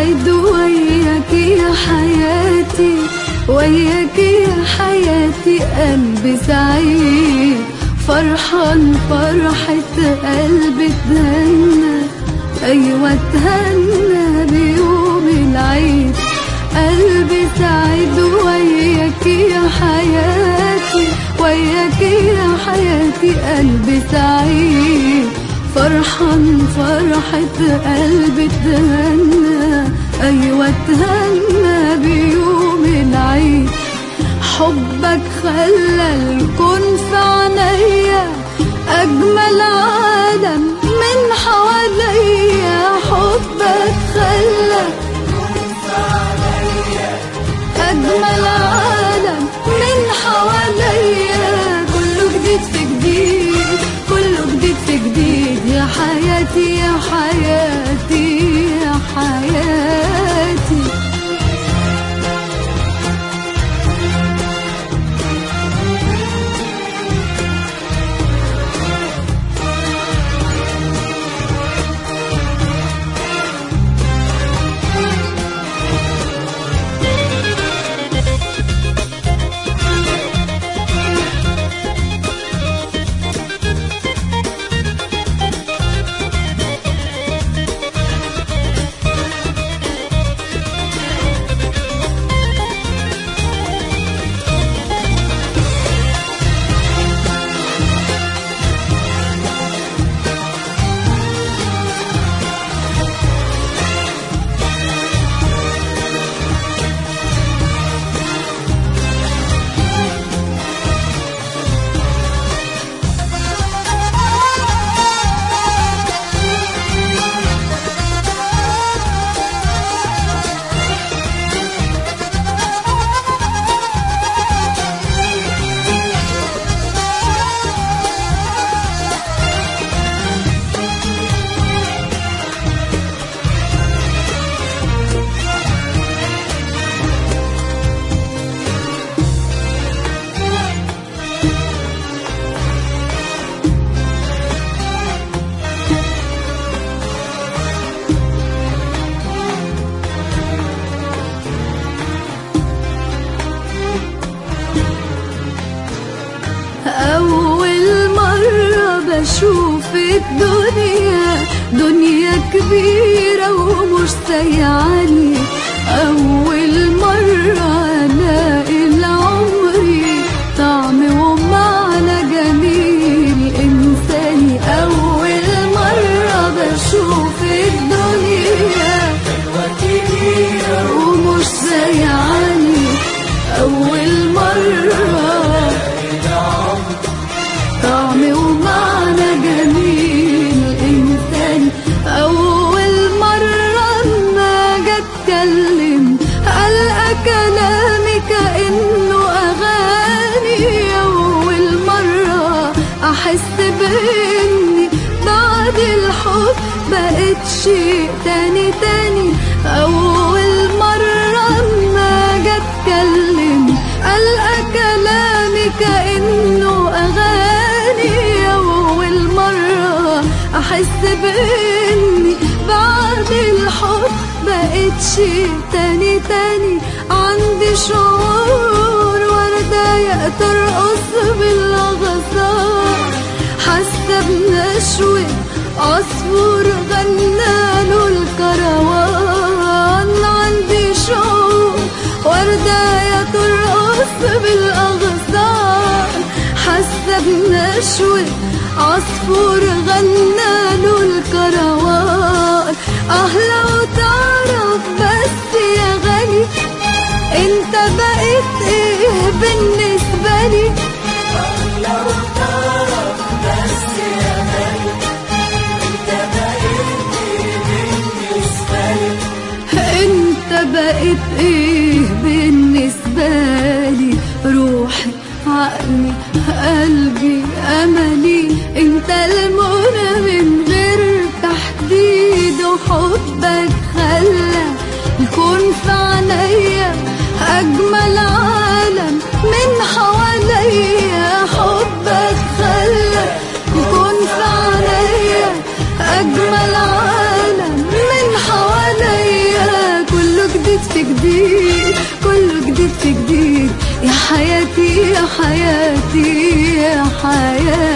سعيد وياك يا حياتي، وياك يا حياتي قلبي سعيد، فرحان فرحة قلبي اتهنى، أيوة اتهنى بيوم العيد. قلبي سعيد وياك يا حياتي، وياك يا حياتي قلبي سعيد، فرحان فرحة قلبي اتهنى، أيوة اتهنى بيوم العيد. حبك خلى الكون في عينيا أجمل عالم من حواليا، حبك خلى أجمل عالم من حواليا، كله جديد في جديد، كله جديد في جديد، يا حياتي يا حياتي يا حياتي. بشوف الدنيا دنيا كبيرة ومش سايعاني، أول مرة ألاقي لعمري طعم ومعنى جميل إنساني، أول مرة بشوف الدنيا كبيرة ومش سايعاني، أول مرة طعم ومعنى جميل إنساني، أول مرة ما أجي أتكلم ألقى كلامي كأنه أغاني، أول مرة أحس بإني بعد الحب بقيت شيء تاني تاني، أول مرة ما أجي أتكلم ألقى كلامي كأنه أغاني، أول مرة أحس بإني بعد الحب بقيت شيء تاني تاني، عندي شعور ورداية ترقص بالأغصان، حاسة بنشوة عصفور غناله الكروان، عندي شعور ورداية ترقص بالأغصان، حاسة بنشوة عصفور غناله الكروان. لو تعرف بس يا غالي انت بقيت ايه بالنسبة لي، لو تعرف بس يا غالي انت بقيت ايه بالنسبة لي، انت بقيت ايه بالنسبة لي، روحي عقلي قلبي أملي، انت المنى من غير تحديد، وحبك خلى الكون في عينيا أجمل عالم من حواليا، حبك خلى الكون في عينيا أجمل عالم من حواليا، جديد، كله جديد في جديد، يا حياتي يا حياتي يا حياتي.